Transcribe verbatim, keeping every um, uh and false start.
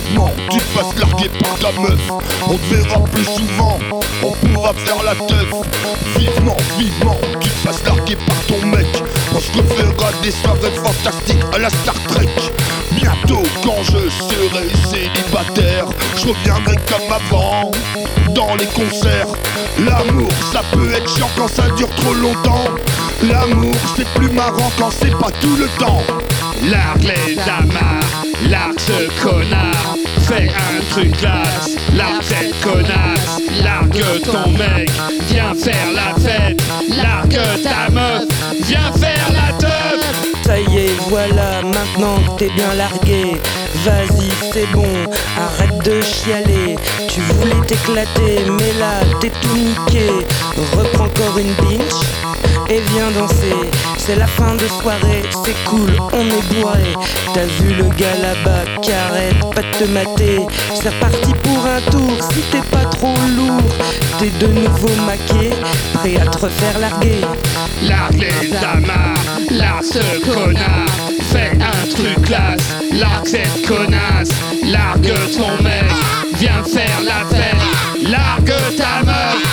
vivement tu te fasses larguer par ta meuf. On te verra plus souvent, on pourra faire la teuf. Vivement, vivement tu te fasses larguer par ton mec. On se refera des soirées fantastiques à la Star Trek. Bientôt quand je serai célibataire, je reviendrai comme avant dans les concerts. L'amour ça peut être chiant quand ça dure trop longtemps. L'amour c'est plus marrant quand c'est pas tout le temps. Largue les amarres, largue ce connard. Fais un truc classe, largue cette connasse. Largue ton mec, viens faire la fête. Largue ta meuf, viens faire la teuf. Ça y est, voilà, maintenant que t'es bien largué, vas-y, c'est bon, arrête de chialer. Tu voulais t'éclater, mais là, t'es tout niqué. Reprends encore une binge et viens danser. C'est la fin de soirée, c'est cool, on est bourré. T'as vu le gars là-bas qui arrête pas de te mater. C'est reparti pour un tour, si t'es pas trop lourd. T'es de nouveau maqué, prêt à te refaire larguer. Largue les amarres, largue ce connard. Fais un truc classe, largue cette connasse. Largue ton mec, viens faire la fête. Largue ta meuf,